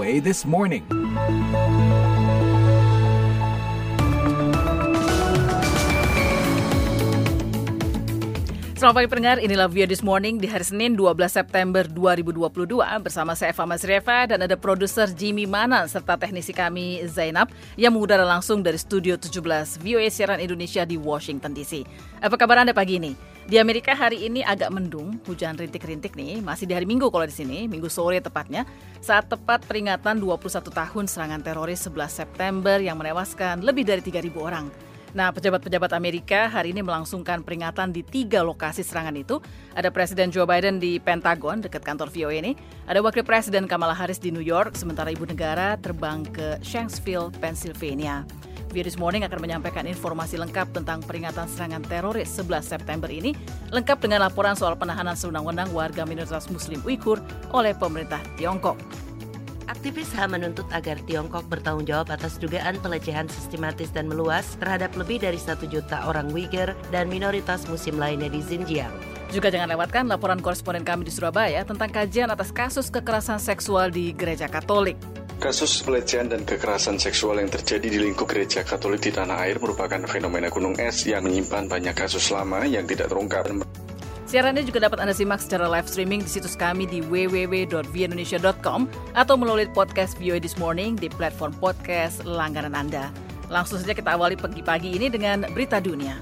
VOA This Morning. Selamat pagi pendengar, inilah VOA This Morning di hari Senin 12 September 2022 bersama saya Eva Masrieva dan ada produser Jimmy Manan serta teknisi kami Zainab yang mengudara langsung dari Studio 17 VOA Siaran Indonesia di Washington DC. Apa kabar Anda pagi ini? Di Amerika hari ini agak mendung, hujan rintik-rintik nih, masih di hari Minggu kalau di sini, Minggu sore tepatnya, saat tepat peringatan 21 tahun serangan teroris 11 September yang menewaskan lebih dari 3.000 orang. Nah, pejabat-pejabat Amerika hari ini melangsungkan peringatan di 3 lokasi serangan itu. Ada Presiden Joe Biden di Pentagon, dekat kantor VOA ini. Ada Wakil Presiden Kamala Harris di New York, sementara Ibu Negara terbang ke Shanksville, Pennsylvania. VOA This Morning akan menyampaikan informasi lengkap tentang peringatan serangan teroris 11 September ini, lengkap dengan laporan soal penahanan sewenang-wenang warga minoritas Muslim Uighur oleh pemerintah Tiongkok. Aktivis HAM menuntut agar Tiongkok bertanggung jawab atas dugaan pelecehan sistematis dan meluas terhadap lebih dari 1 juta orang Uighur dan minoritas Muslim lainnya di Xinjiang. Juga jangan lewatkan laporan koresponden kami di Surabaya tentang kajian atas kasus kekerasan seksual di Gereja Katolik. Kasus pelecehan dan kekerasan seksual yang terjadi di lingkup Gereja Katolik di tanah air merupakan fenomena gunung es yang menyimpan banyak kasus lama yang tidak terungkap. Siaran ini juga dapat Anda simak secara live streaming di situs kami di www.voaindonesia.com atau melalui podcast VOA This Morning di platform podcast langganan Anda. Langsung saja kita awali pagi-pagi ini dengan berita dunia.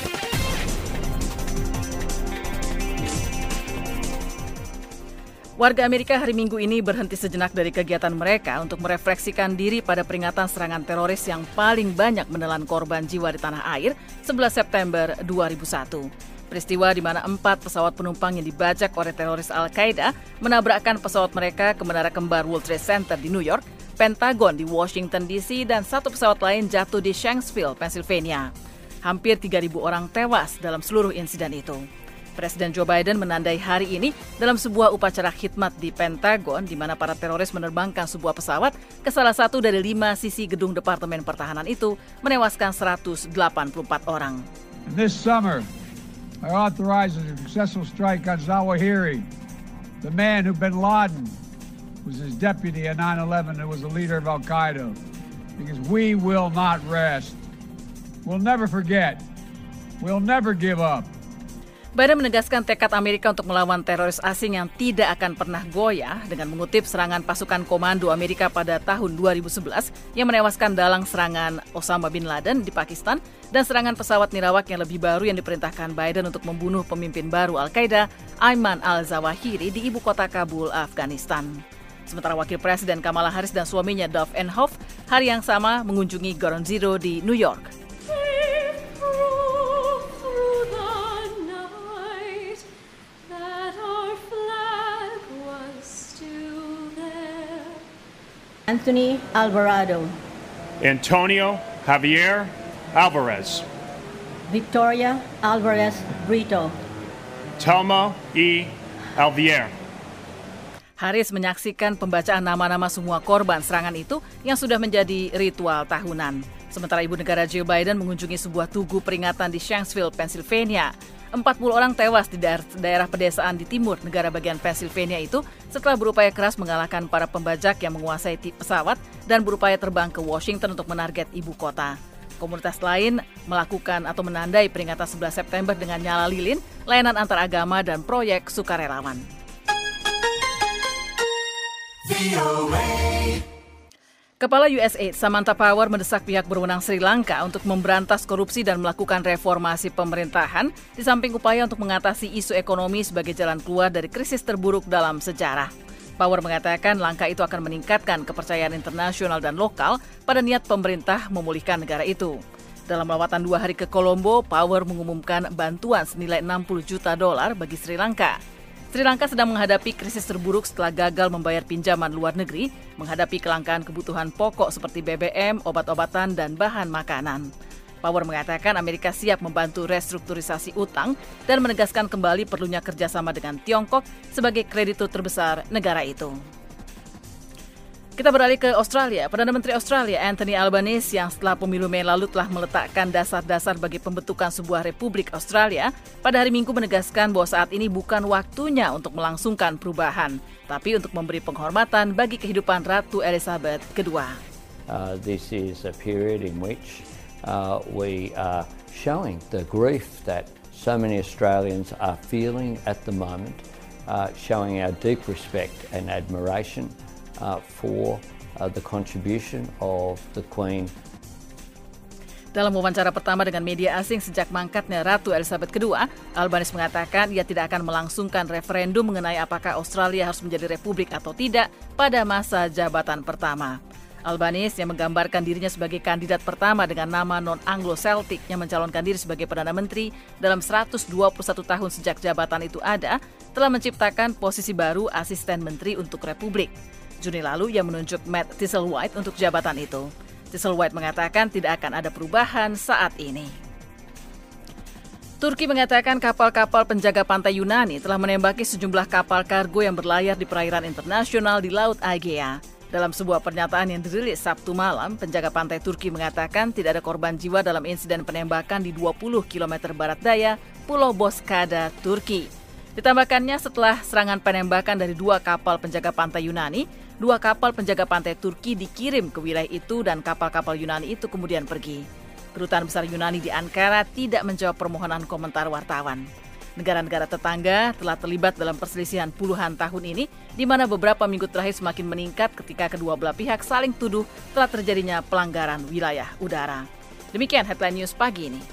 Warga Amerika hari Minggu ini berhenti sejenak dari kegiatan mereka untuk merefleksikan diri pada peringatan serangan teroris yang paling banyak menelan korban jiwa di tanah air 11 September 2001. Peristiwa di mana 4 pesawat penumpang yang dibajak oleh teroris Al-Qaeda menabrakkan pesawat mereka ke menara kembar World Trade Center di New York, Pentagon di Washington DC, dan 1 pesawat lain jatuh di Shanksville, Pennsylvania. Hampir 3.000 orang tewas dalam seluruh insiden itu. Presiden Joe Biden menandai hari ini dalam sebuah upacara khidmat di Pentagon di mana para teroris menerbangkan sebuah pesawat ke salah satu dari 5 sisi gedung Departemen Pertahanan itu, menewaskan 184 orang. This summer, I authorized a successful strike on Zawahiri, the man who bin Laden was his deputy at 9/11 and was the leader of Al-Qaeda, because we will not rest. We'll never forget. We'll never give up. Biden menegaskan tekad Amerika untuk melawan teroris asing yang tidak akan pernah goyah dengan mengutip serangan pasukan komando Amerika pada tahun 2011 yang menewaskan dalang serangan Osama bin Laden di Pakistan dan serangan pesawat nirawak yang lebih baru yang diperintahkan Biden untuk membunuh pemimpin baru Al-Qaeda, Ayman al-Zawahiri di ibu kota Kabul, Afghanistan. Sementara Wakil Presiden Kamala Harris dan suaminya Dov Emhoff hari yang sama mengunjungi Ground Zero di New York. Anthony Alvarado. Antonio Javier Alvarez. Victoria Alvarez Brito. Telma E. Alvier. Harris menyaksikan pembacaan nama-nama semua korban serangan itu yang sudah menjadi ritual tahunan. Sementara Ibu Negara Joe Biden mengunjungi sebuah tugu peringatan di Shanksville, Pennsylvania. 40 orang tewas di daerah pedesaan di timur negara bagian Pennsylvania itu setelah berupaya keras mengalahkan para pembajak yang menguasai pesawat dan berupaya terbang ke Washington untuk menarget ibu kota. Komunitas lain melakukan atau menandai peringatan 11 September dengan nyala lilin, layanan antaragama, dan proyek sukarelawan. Kepala USAID Samantha Power mendesak pihak berwenang Sri Lanka untuk memberantas korupsi dan melakukan reformasi pemerintahan di samping upaya untuk mengatasi isu ekonomi sebagai jalan keluar dari krisis terburuk dalam sejarah. Power mengatakan langkah itu akan meningkatkan kepercayaan internasional dan lokal pada niat pemerintah memulihkan negara itu. Dalam lawatan 2 hari ke Colombo, Power mengumumkan bantuan senilai $60 juta bagi Sri Lanka. Sri Lanka sedang menghadapi krisis terburuk setelah gagal membayar pinjaman luar negeri, menghadapi kelangkaan kebutuhan pokok seperti BBM, obat-obatan, dan bahan makanan. Power mengatakan Amerika siap membantu restrukturisasi utang dan menegaskan kembali perlunya kerjasama dengan Tiongkok sebagai kreditur terbesar negara itu. Kita beralih ke Australia. Perdana Menteri Australia Anthony Albanese yang setelah pemilu Mei lalu telah meletakkan dasar-dasar bagi pembentukan sebuah Republik Australia, pada hari Minggu menegaskan bahwa saat ini bukan waktunya untuk melangsungkan perubahan, tapi untuk memberi penghormatan bagi kehidupan Ratu Elizabeth II. This is a period in which we are showing the grief that so many Australians are feeling at the moment, showing our deep respect and admiration for the contribution of the Queen. Dalam wawancara pertama dengan media asing sejak mangkatnya Ratu Elizabeth II, Albanese mengatakan ia tidak akan melangsungkan referendum mengenai apakah Australia harus menjadi republik atau tidak pada masa jabatan pertama. Albanese yang menggambarkan dirinya sebagai kandidat pertama dengan nama non-Anglo-Celtic yang mencalonkan diri sebagai Perdana Menteri dalam 121 tahun sejak jabatan itu ada, telah menciptakan posisi baru asisten menteri untuk republik. Juni lalu ia menunjuk Matt Thistlethwaite untuk jabatan itu. Thistlethwaite mengatakan tidak akan ada perubahan saat ini. Turki mengatakan kapal-kapal penjaga pantai Yunani telah menembaki sejumlah kapal kargo yang berlayar di perairan internasional di Laut Aegea. Dalam sebuah pernyataan yang dirilis Sabtu malam, penjaga pantai Turki mengatakan tidak ada korban jiwa dalam insiden penembakan di 20 km barat daya Pulau Bozkada, Turki. Ditambahkannya setelah serangan penembakan dari 2 kapal penjaga pantai Yunani, 2 kapal penjaga pantai Turki dikirim ke wilayah itu dan kapal-kapal Yunani itu kemudian pergi. Kedutaan besar Yunani di Ankara tidak menjawab permohonan komentar wartawan. Negara-negara tetangga telah terlibat dalam perselisihan puluhan tahun ini, di mana beberapa minggu terakhir semakin meningkat ketika kedua belah pihak saling tuduh telah terjadinya pelanggaran wilayah udara. Demikian headline news pagi ini.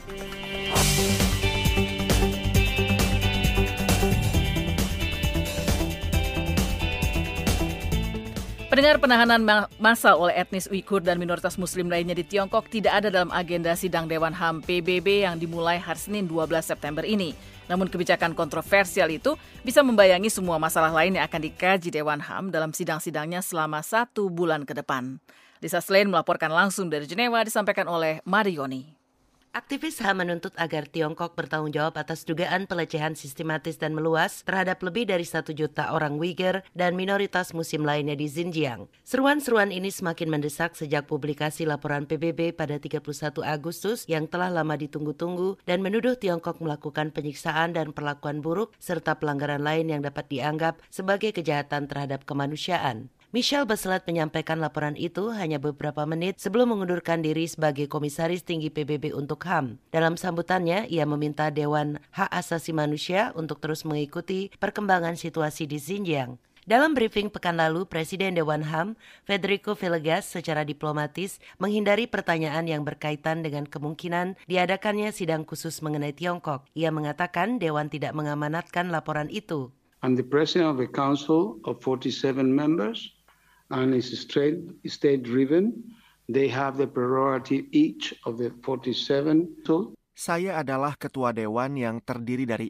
Pendengar, penahanan massal oleh etnis Uighur dan minoritas muslim lainnya di Tiongkok tidak ada dalam agenda sidang Dewan HAM PBB yang dimulai hari Senin 12 September ini. Namun kebijakan kontroversial itu bisa membayangi semua masalah lain yang akan dikaji Dewan HAM dalam sidang-sidangnya selama 1 bulan ke depan. Lisa Schlein melaporkan langsung dari Jenewa, disampaikan oleh Marioni. Aktivis HAM menuntut agar Tiongkok bertanggung jawab atas dugaan pelecehan sistematis dan meluas terhadap lebih dari 1 juta orang Uyghur dan minoritas muslim lainnya di Xinjiang. Seruan-seruan ini semakin mendesak sejak publikasi laporan PBB pada 31 Agustus yang telah lama ditunggu-tunggu dan menuduh Tiongkok melakukan penyiksaan dan perlakuan buruk serta pelanggaran lain yang dapat dianggap sebagai kejahatan terhadap kemanusiaan. Michelle Bachelet menyampaikan laporan itu hanya beberapa menit sebelum mengundurkan diri sebagai Komisaris Tinggi PBB untuk HAM. Dalam sambutannya, ia meminta Dewan Hak Asasi Manusia untuk terus mengikuti perkembangan situasi di Xinjiang. Dalam briefing pekan lalu, Presiden Dewan HAM, Federico Villegas, secara diplomatis menghindari pertanyaan yang berkaitan dengan kemungkinan diadakannya sidang khusus mengenai Tiongkok. Ia mengatakan Dewan tidak mengamanatkan laporan itu. I'm the President of a Council of 47 members. And it's state-driven. They have the prerogative each of the 47. Saya adalah ketua dewan yang terdiri dari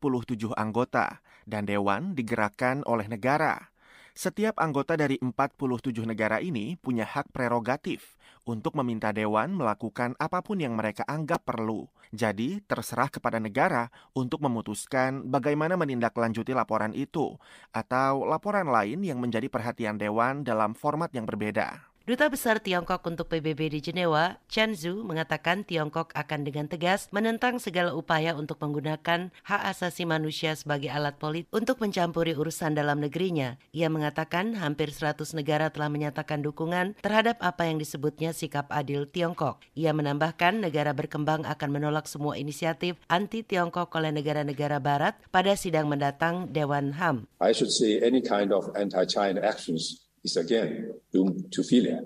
47 anggota dan dewan digerakkan oleh negara. Setiap anggota dari 47 negara ini punya hak prerogatif untuk meminta dewan melakukan apapun yang mereka anggap perlu. Jadi, terserah kepada negara untuk memutuskan bagaimana menindaklanjuti laporan itu atau laporan lain yang menjadi perhatian dewan dalam format yang berbeda. Duta Besar Tiongkok untuk PBB di Jenewa, Chen Zhu, mengatakan Tiongkok akan dengan tegas menentang segala upaya untuk menggunakan hak asasi manusia sebagai alat politik untuk mencampuri urusan dalam negerinya. Ia mengatakan hampir 100 negara telah menyatakan dukungan terhadap apa yang disebutnya sikap adil Tiongkok. Ia menambahkan negara berkembang akan menolak semua inisiatif anti-Tiongkok oleh negara-negara barat pada sidang mendatang Dewan HAM. I should say any kind of anti-China actions is again doomed to failure.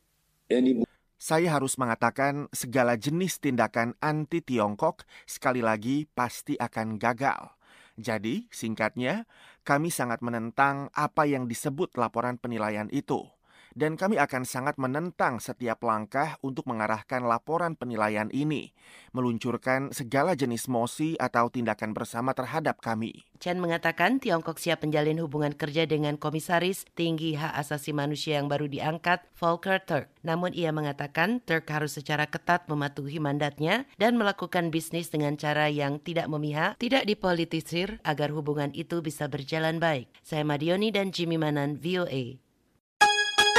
Saya harus mengatakan segala jenis tindakan anti-Tiongkok sekali lagi pasti akan gagal. Jadi, singkatnya, kami sangat menentang apa yang disebut laporan penilaian itu. Dan kami akan sangat menentang setiap langkah untuk mengarahkan laporan penilaian ini, meluncurkan segala jenis mosi atau tindakan bersama terhadap kami. Chen mengatakan Tiongkok siap menjalin hubungan kerja dengan Komisaris Tinggi Hak Asasi Manusia yang baru diangkat, Volker Turk. Namun ia mengatakan Turk harus secara ketat mematuhi mandatnya dan melakukan bisnis dengan cara yang tidak memihak, tidak dipolitisir agar hubungan itu bisa berjalan baik. Saya Madioni dan Jimmy Manan, VOA.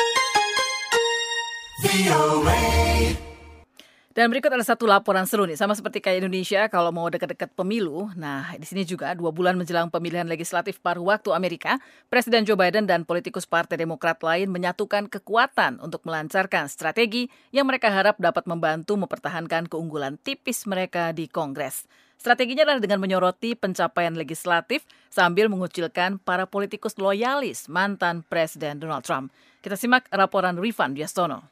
Dan berikut ada satu laporan seru nih, sama seperti kayak Indonesia kalau mau dekat-dekat pemilu. Nah, di sini juga 2 bulan menjelang pemilihan legislatif paruh waktu Amerika, Presiden Joe Biden dan politikus Partai Demokrat lain menyatukan kekuatan untuk melancarkan strategi yang mereka harap dapat membantu mempertahankan keunggulan tipis mereka di Kongres. Strateginya adalah dengan menyoroti pencapaian legislatif sambil mengucilkan para politikus loyalis mantan Presiden Donald Trump. Kita simak laporan Rifan Diastono.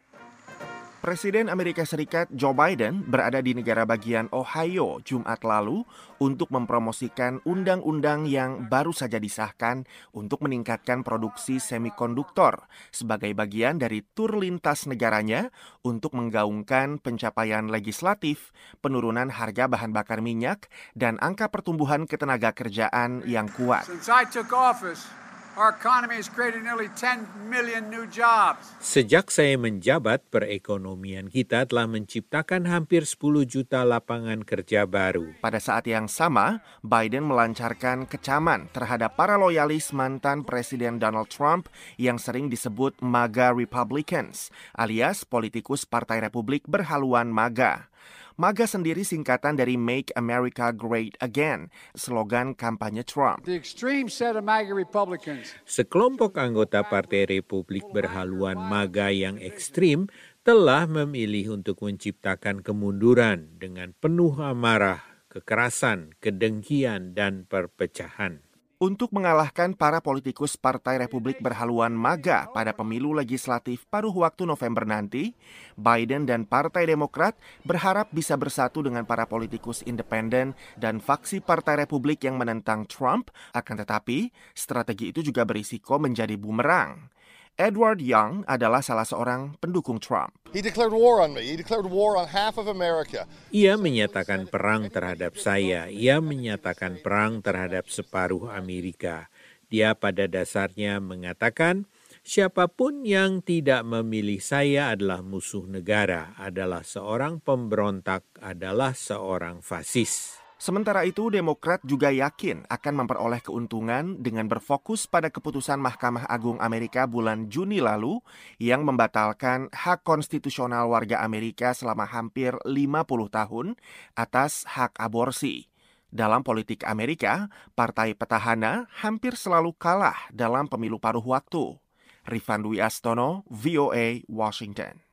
Presiden Amerika Serikat Joe Biden berada di negara bagian Ohio Jumat lalu untuk mempromosikan undang-undang yang baru saja disahkan untuk meningkatkan produksi semikonduktor sebagai bagian dari tur lintas negaranya untuk menggaungkan pencapaian legislatif, penurunan harga bahan bakar minyak, dan angka pertumbuhan ketenaga kerjaan yang kuat. Since I took office, our economy has created nearly 10 million new jobs. Sejak saya menjabat, perekonomian kita telah menciptakan hampir 10 juta lapangan kerja baru. Pada saat yang sama, Biden melancarkan kecaman terhadap para loyalis mantan Presiden Donald Trump yang sering disebut MAGA Republicans, alias politikus Partai Republik berhaluan MAGA. MAGA sendiri singkatan dari Make America Great Again, slogan kampanye Trump. The extreme set of MAGA Republicans. Sekelompok anggota Partai Republik berhaluan MAGA yang ekstrim telah memilih untuk menciptakan kemunduran dengan penuh amarah, kekerasan, kedengkian, dan perpecahan. Untuk mengalahkan para politikus Partai Republik berhaluan MAGA pada pemilu legislatif paruh waktu November nanti, Biden dan Partai Demokrat berharap bisa bersatu dengan para politikus independen dan faksi Partai Republik yang menentang Trump, akan tetapi strategi itu juga berisiko menjadi bumerang. Edward Young adalah salah seorang pendukung Trump. He declared war on me. He declared war on half of America. Ia menyatakan perang terhadap saya. Ia menyatakan perang terhadap separuh Amerika. Dia pada dasarnya mengatakan, siapapun yang tidak memilih saya adalah musuh negara, adalah seorang pemberontak, adalah seorang fasis. Sementara itu, Demokrat juga yakin akan memperoleh keuntungan dengan berfokus pada keputusan Mahkamah Agung Amerika bulan Juni lalu yang membatalkan hak konstitusional warga Amerika selama hampir 50 tahun atas hak aborsi. Dalam politik Amerika, partai petahana hampir selalu kalah dalam pemilu paruh waktu. Rifan Diastono, VOA, Washington.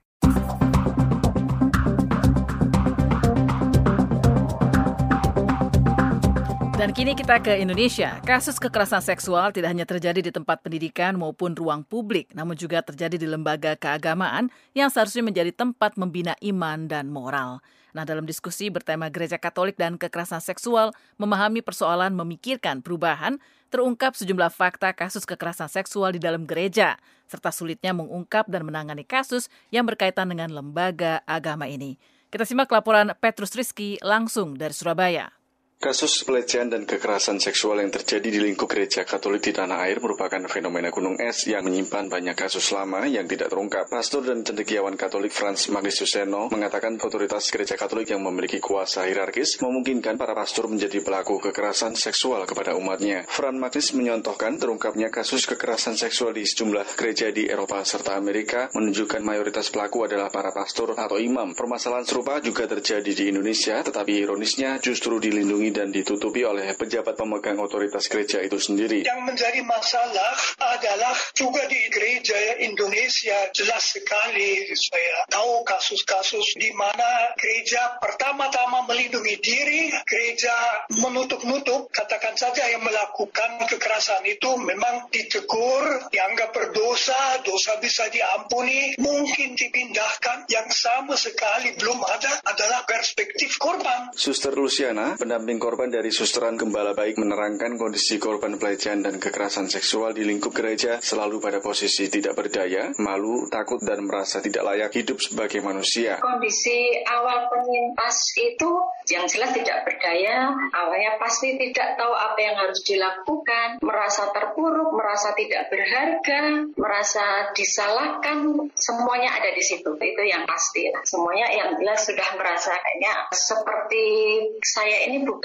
Dan kini kita ke Indonesia. Kasus kekerasan seksual tidak hanya terjadi di tempat pendidikan maupun ruang publik, namun juga terjadi di lembaga keagamaan yang seharusnya menjadi tempat membina iman dan moral. Nah, dalam diskusi bertema Gereja Katolik dan kekerasan seksual, memahami persoalan memikirkan perubahan, terungkap sejumlah fakta kasus kekerasan seksual di dalam gereja, serta sulitnya mengungkap dan menangani kasus yang berkaitan dengan lembaga agama ini. Kita simak laporan Petrus Rizky langsung dari Surabaya. Kasus pelecehan dan kekerasan seksual yang terjadi di lingkup gereja Katolik di tanah air merupakan fenomena gunung es yang menyimpan banyak kasus lama yang tidak terungkap. Pastor dan cendekiawan Katolik Frans Magnisuseno mengatakan otoritas gereja Katolik yang memiliki kuasa hierarkis memungkinkan para pastor menjadi pelaku kekerasan seksual kepada umatnya. Frans Magnis menyontohkan terungkapnya kasus kekerasan seksual di sejumlah gereja di Eropa serta Amerika menunjukkan mayoritas pelaku adalah para pastor atau imam. Permasalahan serupa juga terjadi di Indonesia, tetapi ironisnya justru dilindungi dan ditutupi oleh pejabat pemegang otoritas gereja itu sendiri. Yang menjadi masalah adalah juga di gereja Indonesia jelas sekali saya tahu kasus-kasus di mana gereja pertama-tama melindungi diri, gereja menutup-nutup, katakan saja yang melakukan kekerasan itu memang ditegur, dianggap berdosa, dosa bisa diampuni, mungkin dipindahkan. Yang sama sekali belum ada adalah perspektif korban. Suster Luciana, pendamping korban dari Susteran Gembala Baik, menerangkan kondisi korban pelecehan dan kekerasan seksual di lingkup gereja selalu pada posisi tidak berdaya, malu, takut, dan merasa tidak layak hidup sebagai manusia. Kondisi awal penyintas itu yang jelas tidak berdaya, awalnya pasti tidak tahu apa yang harus dilakukan, merasa terpuruk, merasa tidak berharga, merasa disalahkan, semuanya ada di situ. Itu yang pasti. Semuanya yang jelas sudah merasa kayaknya seperti saya ini bukan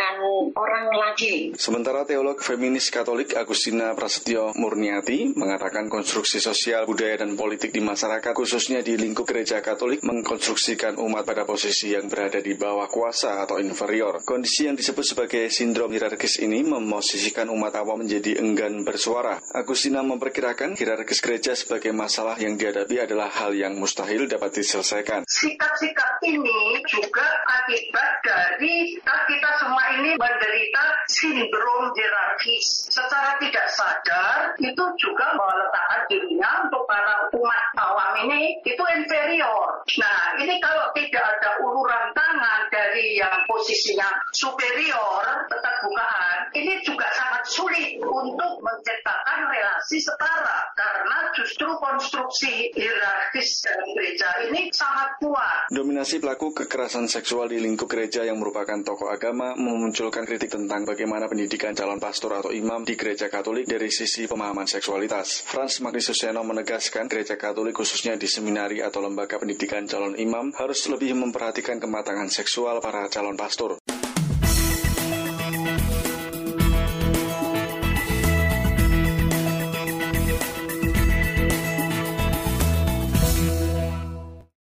bukan orang lagi. Sementara teolog feminis Katolik Agustina Prasetyo Murniati mengatakan konstruksi sosial, budaya, dan politik di masyarakat, khususnya di lingkup gereja Katolik, mengkonstruksikan umat pada posisi yang berada di bawah kuasa atau inferior. Kondisi yang disebut sebagai sindrom hierarkis ini memosisikan umat awam menjadi enggan bersuara. Agustina memperkirakan hierarkis gereja sebagai masalah yang dihadapi adalah hal yang mustahil dapat diselesaikan. Sikap-sikap ini juga akibat dari kita semua ini menderita sindrom hierarkis. Secara tidak sadar itu juga meletakkan dirinya untuk para umat awam ini itu inferior. Nah, ini kalau tidak ada uluran tangan dari yang posisinya superior, keterbukaan, ini juga sangat sulit untuk menciptakan relasi setara karena justru konstruksi hierarkis dalam gereja ini sangat kuat. Dominasi pelaku kekerasan seksual di lingkup gereja yang merupakan tokoh agama memunculkan kritik tentang bagaimana pendidikan calon pastor atau imam di gereja Katolik dari sisi pemahaman seksualitas. Frans Magnisuseno menegaskan gereja Katolik khususnya di seminari atau lembaga pendidikan calon imam harus lebih memperhatikan kematangan seksual para calon pastor.